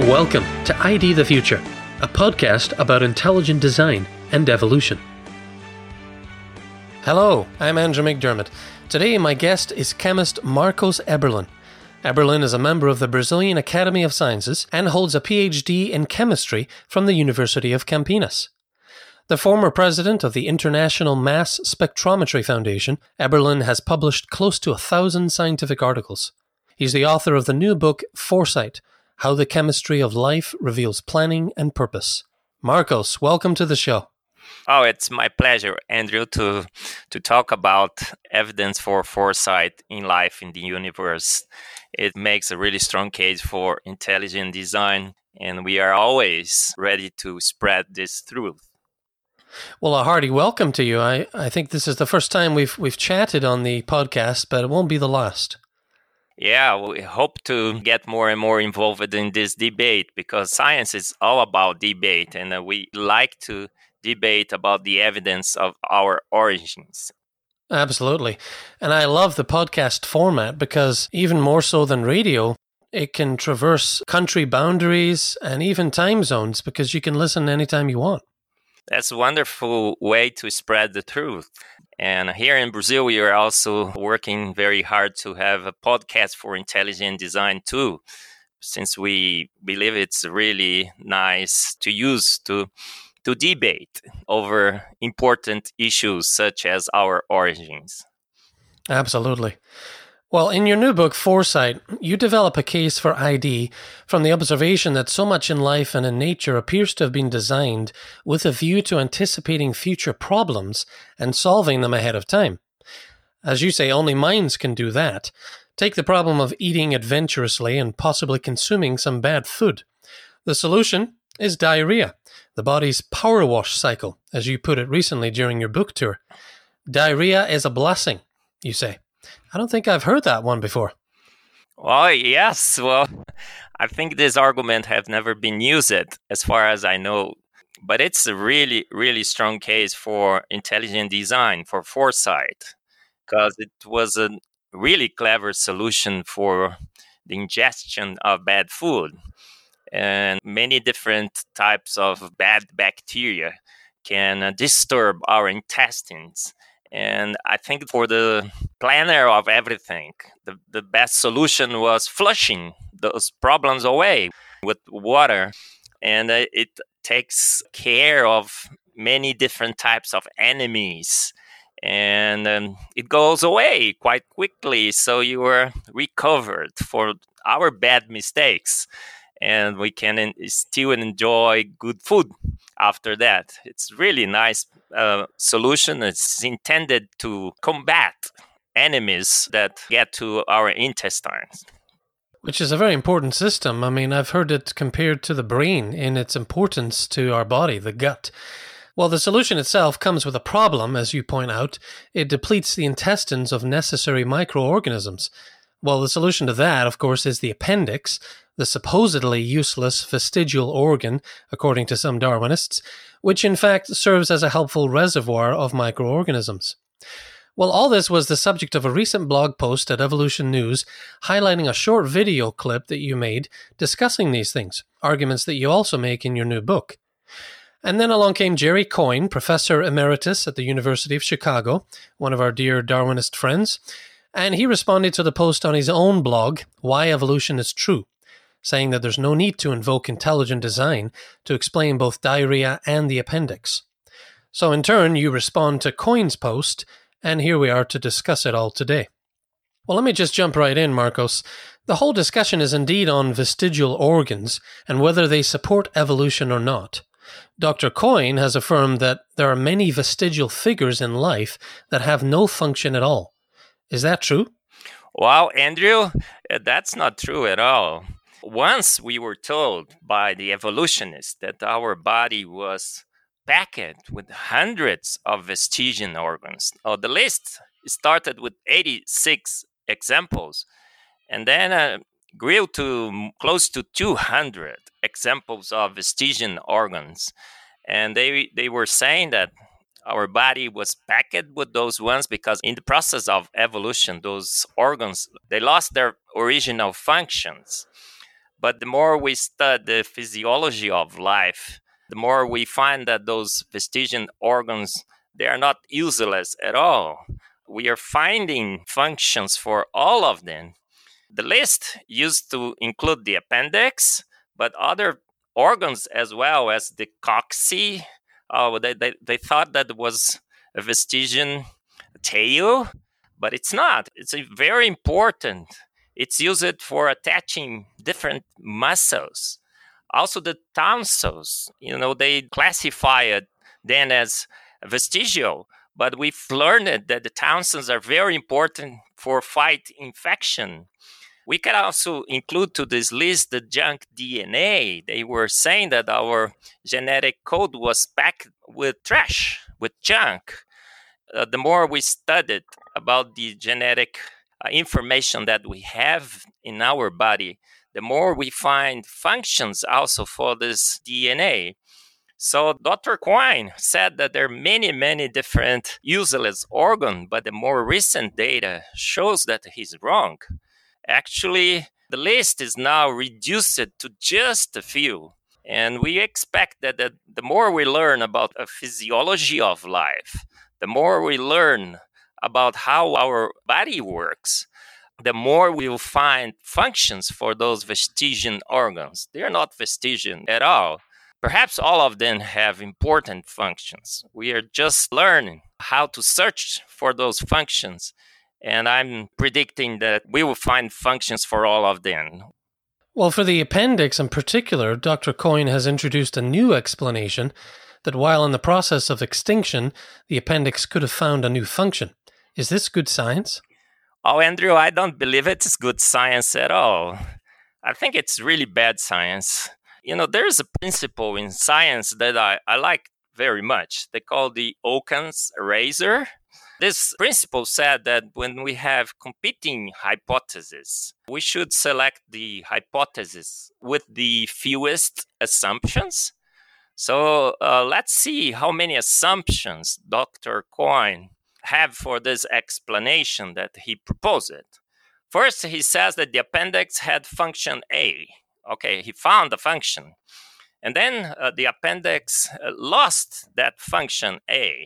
Welcome to ID the Future, a podcast about intelligent design and evolution. Hello, I'm Andrew McDermott. Today my guest is chemist Marcos Eberlin. Eberlin is a member of the Brazilian Academy of Sciences and holds a PhD in chemistry from the University of Campinas. The former president of the International Mass Spectrometry Foundation, Eberlin has published close to 1,000 scientific articles. He's the author of the new book, Foresight: How the Chemistry of Life Reveals Planning and Purpose. Marcos, welcome to the show. Oh, it's my pleasure, Andrew, to talk about evidence for foresight in life, in the universe. It makes a really strong case for intelligent design, and we are always ready to spread this truth. Well, a hearty welcome to you. I think this is the first time we've chatted on the podcast, but it won't be the last. Yeah, we hope to get more and more involved in this debate because science is all about debate, and we like to debate about the evidence of our origins. Absolutely. And I love the podcast format because even more so than radio, it can traverse country boundaries and even time zones because you can listen anytime you want. That's a wonderful way to spread the truth. And here in Brazil, we are also working very hard to have a podcast for intelligent design too, since we believe it's really nice to use to debate over important issues such as our origins. Absolutely. Well, in your new book, Foresight, you develop a case for ID from the observation that so much in life and in nature appears to have been designed with a view to anticipating future problems and solving them ahead of time. As you say, only minds can do that. Take the problem of eating adventurously and possibly consuming some bad food. The solution is diarrhea, the body's power wash cycle, as you put it recently during your book tour. Diarrhea is a blessing, you say. I don't think I've heard that one before. Oh, yes. Well, I think this argument has never been used as far as I know. But it's a really, really strong case for intelligent design, for foresight, because it was a really clever solution for the ingestion of bad food. And many different types of bad bacteria can disturb our intestines. And I think for the planner of everything, the best solution was flushing those problems away with water. And it takes care of many different types of enemies. And it goes away quite quickly. So you are recovered for our bad mistakes. And we can still enjoy good food after that. It's really nice solution. It's intended to combat enemies that get to our intestines. Which is a very important system. I mean, I've heard it compared to the brain in its importance to our body, the gut. Well, the solution itself comes with a problem, as you point out. It depletes the intestines of necessary microorganisms. Well, the solution to that, of course, is the appendix, the supposedly useless vestigial organ, according to some Darwinists, which in fact serves as a helpful reservoir of microorganisms. Well, all this was the subject of a recent blog post at Evolution News, highlighting a short video clip that you made discussing these things, arguments that you also make in your new book. And then along came Jerry Coyne, professor emeritus at the University of Chicago, one of our dear Darwinist friends, and he responded to the post on his own blog, Why Evolution is True, saying that there's no need to invoke intelligent design to explain both diarrhea and the appendix. So in turn, you respond to Coyne's post, and here we are to discuss it all today. Well, let me just jump right in, Marcos. The whole discussion is indeed on vestigial organs and whether they support evolution or not. Dr. Coyne has affirmed that there are many vestigial figures in life that have no function at all. Is that true? Well, Andrew, that's not true at all. Once we were told by the evolutionists that our body was packed with hundreds of vestigial organs. The list started with 86 examples and then grew to close to 200 examples of vestigial organs. And they were saying that our body was packed with those ones because in the process of evolution, those organs, they lost their original functions. But the more we study the physiology of life, the more we find that those vestigial organs, they are not useless at all. We are finding functions for all of them. The list used to include the appendix, but other organs as well as the coccyx. They thought that it was a vestigial tail, but it's not. It's very important. It's used for attaching different muscles. Also, the tonsils, they classify it then as vestigial, but we've learned that the tonsils are very important for fight infection. We can also include to this list the junk DNA. They were saying that our genetic code was packed with trash, with junk. The more we studied about the genetic information that we have in our body, the more we find functions also for this DNA. So Dr. Quine said that there are many, many different useless organs, but the more recent data shows that he's wrong. Actually, the list is now reduced to just a few. And we expect that the more we learn about the physiology of life, the more we learn about how our body works, the more we will find functions for those vestigial organs. They are not vestigial at all. Perhaps all of them have important functions. We are just learning how to search for those functions. And I'm predicting that we will find functions for all of them. Well, for the appendix in particular, Dr. Quine has introduced a new explanation that while in the process of extinction, the appendix could have found a new function. Is this good science? Oh, Andrew, I don't believe it's good science at all. I think it's really bad science. There's a principle in science that I like very much. They call the Occam's razor. This principle said that when we have competing hypotheses, we should select the hypothesis with the fewest assumptions. So let's see how many assumptions Dr. Quine have for this explanation that he proposed. First, he says that the appendix had function A. Okay, he found the function. And then the appendix lost that function A.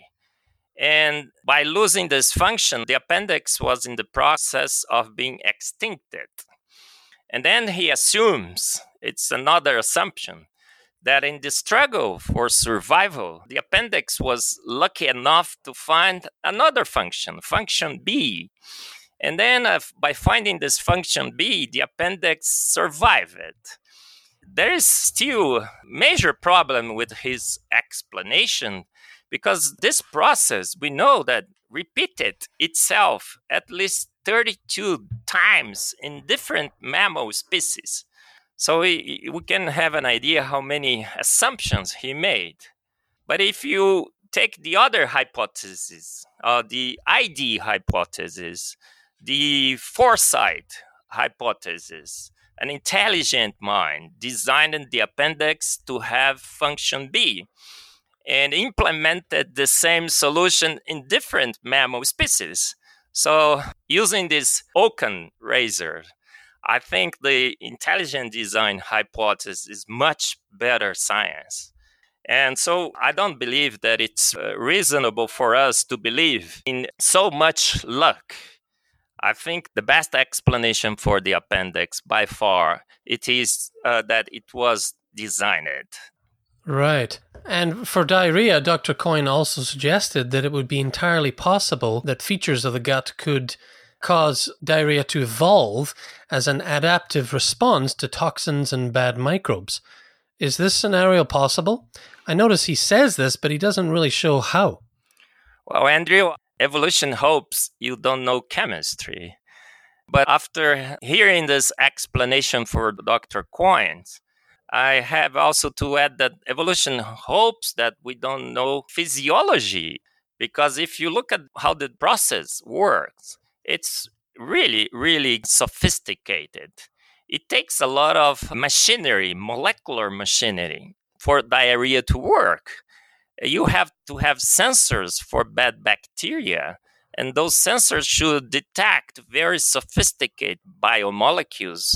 And by losing this function, the appendix was in the process of being extincted. And then he assumes, it's another assumption, that in the struggle for survival, the appendix was lucky enough to find another function, function B. And then by finding this function B, the appendix survived it. There is still a major problem with his explanation, because this process, we know that repeated itself at least 32 times in different mammal species. So we can have an idea how many assumptions he made. But if you take the other hypothesis, the ID hypothesis, the foresight hypothesis, an intelligent mind designed the appendix to have function B and implemented the same solution in different mammal species. So using this Occam razor, I think the intelligent design hypothesis is much better science. And so I don't believe that it's reasonable for us to believe in so much luck. I think the best explanation for the appendix by far, it is that it was designed. Right. And for diarrhea, Dr. Quine also suggested that it would be entirely possible that features of the gut could cause diarrhea to evolve as an adaptive response to toxins and bad microbes. Is this scenario possible? I notice he says this, but he doesn't really show how. Well, Andrew, evolution hopes you don't know chemistry. But after hearing this explanation for Dr. Quine, I have also to add that evolution hopes that we don't know physiology. Because if you look at how the process works, it's really, really sophisticated. It takes a lot of machinery, molecular machinery, for diarrhea to work. You have to have sensors for bad bacteria, and those sensors should detect very sophisticated biomolecules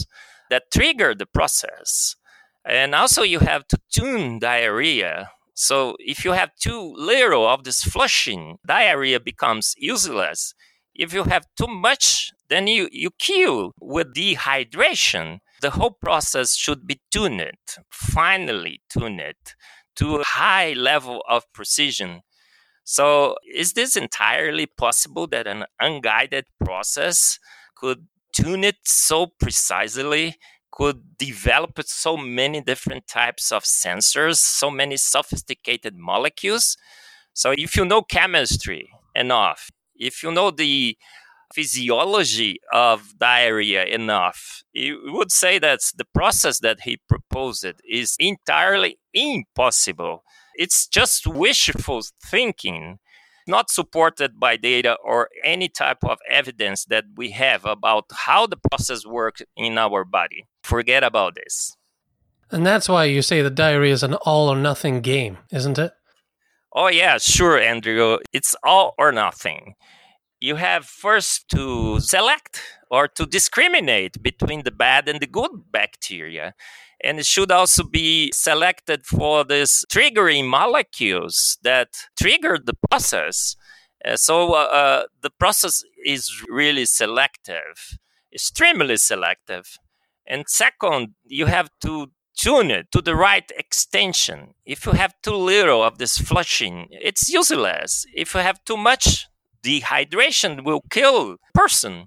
that trigger the process. And also you have to tune diarrhea. So if you have too little of this flushing, diarrhea becomes useless. If you have too much, then you kill with dehydration. The whole process should be tuned, finely tuned to a high level of precision. So is this entirely possible that an unguided process could tune it so precisely, could develop so many different types of sensors, so many sophisticated molecules? So if you know chemistry enough, if you know the physiology of diarrhea enough, you would say that the process that he proposed is entirely impossible. It's just wishful thinking, not supported by data or any type of evidence that we have about how the process works in our body. Forget about this. And that's why you say that diarrhea is an all or nothing game, isn't it? Oh, yeah, sure, Andrew. It's all or nothing. You have first to select or to discriminate between the bad and the good bacteria. And it should also be selected for these triggering molecules that trigger the process. So the process is really selective, extremely selective. And second, you have to tune it to the right extension. If you have too little of this flushing, it's useless. If you have too much, dehydration will kill a person.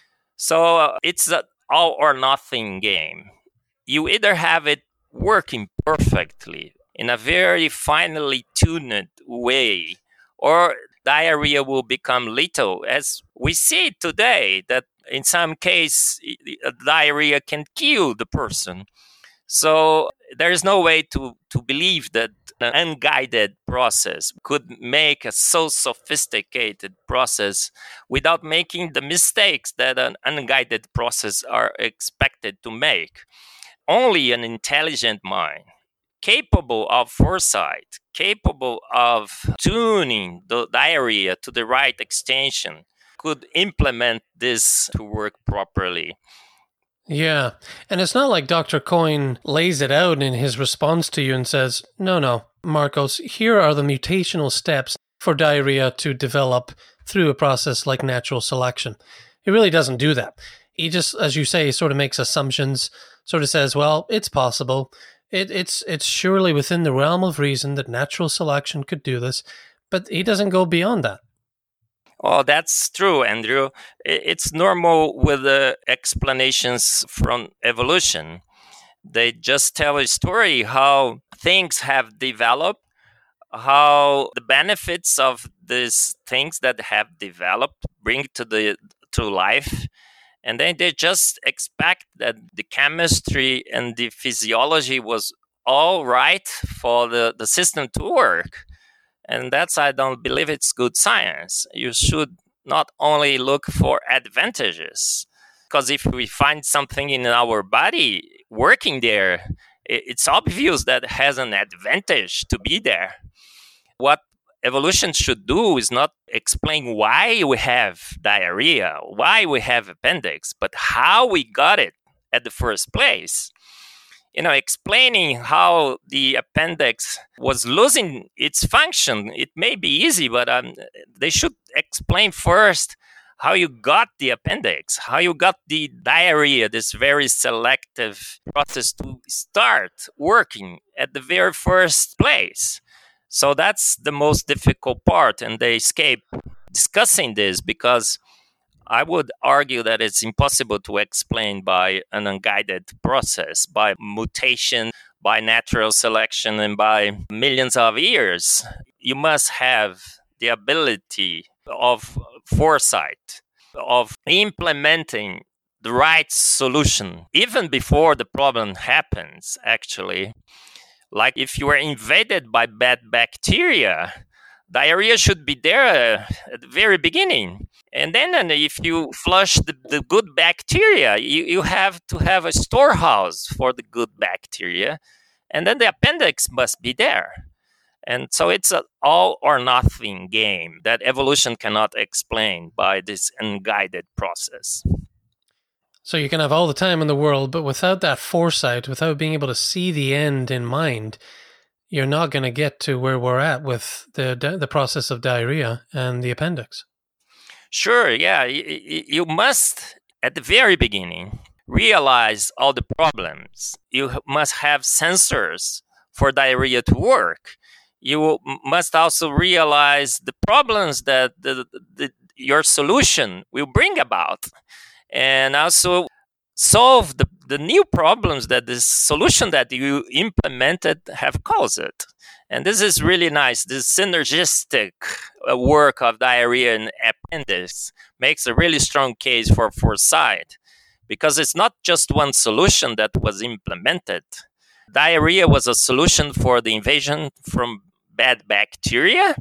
So it's an all or nothing game. You either have it working perfectly in a very finely tuned way, or diarrhea will become lethal, as we see today, that in some case, diarrhea can kill the person. So there is no way to believe that an unguided process could make a so sophisticated process without making the mistakes that an unguided process are expected to make. Only an intelligent mind, capable of foresight, capable of tuning the diarrhea to the right extension, could implement this to work properly. Yeah. And it's not like Dr. Coyne lays it out in his response to you and says, no, Marcos, here are the mutational steps for diarrhea to develop through a process like natural selection. He really doesn't do that. He just, as you say, sort of makes assumptions, sort of says, well, it's possible. It's surely within the realm of reason that natural selection could do this, but he doesn't go beyond that. Oh, that's true, Andrew. It's normal with the explanations from evolution. They just tell a story how things have developed, how the benefits of these things that have developed bring to life, and then they just expect that the chemistry and the physiology was all right for the system to work. And I don't believe it's good science. You should not only look for advantages, because if we find something in our body working there, it's obvious that it has an advantage to be there. What evolution should do is not explain why we have diarrhea, why we have appendix, but how we got it at the first place. Explaining how the appendix was losing its function, it may be easy, but they should explain first how you got the appendix, how you got the diarrhea, this very selective process to start working at the very first place. So that's the most difficult part, and they escape discussing this because I would argue that it's impossible to explain by an unguided process, by mutation, by natural selection, and by millions of years. You must have the ability of foresight, of implementing the right solution, even before the problem happens, actually. Like if you are invaded by bad bacteria, diarrhea should be there at the very beginning. And then if you flush the good bacteria, you have to have a storehouse for the good bacteria. And then the appendix must be there. And so it's an all or nothing game that evolution cannot explain by this unguided process. So you can have all the time in the world, but without that foresight, without being able to see the end in mind, you're not going to get to where we're at with the process of diarrhea and the appendix. Sure, yeah. You must, at the very beginning, realize all the problems. You must have sensors for diarrhea to work. You must also realize the problems that your solution will bring about, and also solve the new problems that the solution that you implemented have caused it. And this is really nice. This synergistic work of diarrhea and appendix makes a really strong case for foresight, because it's not just one solution that was implemented. Diarrhea was a solution for the invasion from bad bacteria,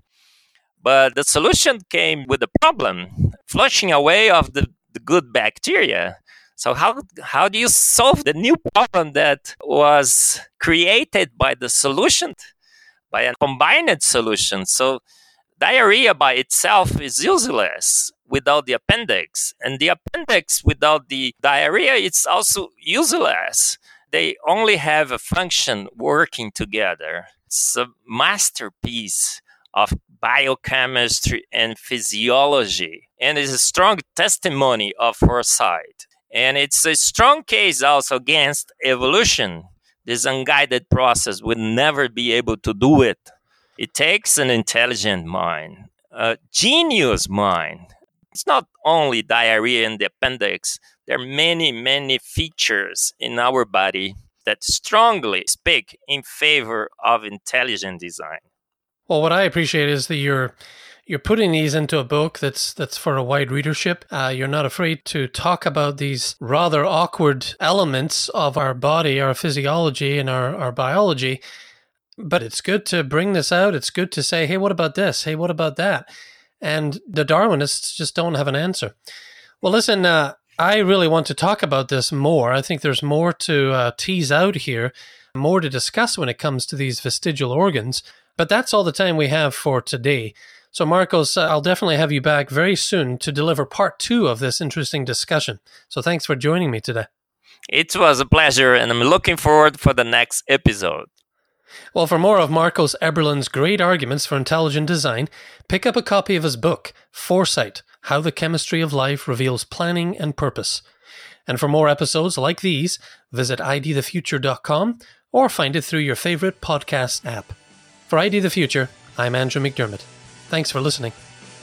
but the solution came with a problem, flushing away of the good bacteria. So how do you solve the new problem that was created by the solution, by a combined solution? So diarrhea by itself is useless without the appendix, and the appendix without the diarrhea, it's also useless. They only have a function working together. It's a masterpiece of biochemistry and physiology, and it's a strong testimony of foresight. And it's a strong case also against evolution. This unguided process would never be able to do it. It takes an intelligent mind, a genius mind. It's not only diarrhea in the appendix. There are many, many features in our body that strongly speak in favor of intelligent design. Well, what I appreciate is that you're putting these into a book that's for a wide readership. You're not afraid to talk about these rather awkward elements of our body, our physiology, and our biology. But it's good to bring this out. It's good to say, hey, what about this? Hey, what about that? And the Darwinists just don't have an answer. Well, listen, I really want to talk about this more. I think there's more to tease out here, more to discuss when it comes to these vestigial organs. But that's all the time we have for today. So, Marcos, I'll definitely have you back very soon to deliver part 2 of this interesting discussion. So thanks for joining me today. It was a pleasure, and I'm looking forward for the next episode. Well, for more of Marcos Eberlund's great arguments for intelligent design, pick up a copy of his book, Foresight: How the Chemistry of Life Reveals Planning and Purpose. And for more episodes like these, visit idthefuture.com or find it through your favorite podcast app. For ID the Future, I'm Andrew McDermott. Thanks for listening.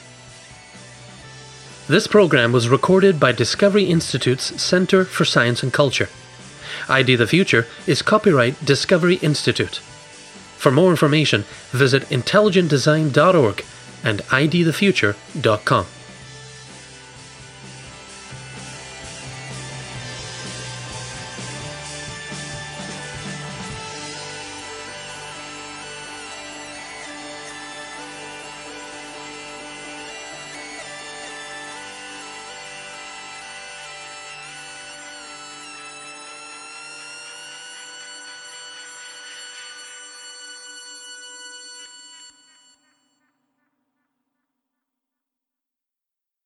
This program was recorded by Discovery Institute's Center for Science and Culture. ID the Future is copyright Discovery Institute. For more information, visit intelligentdesign.org and idthefuture.com.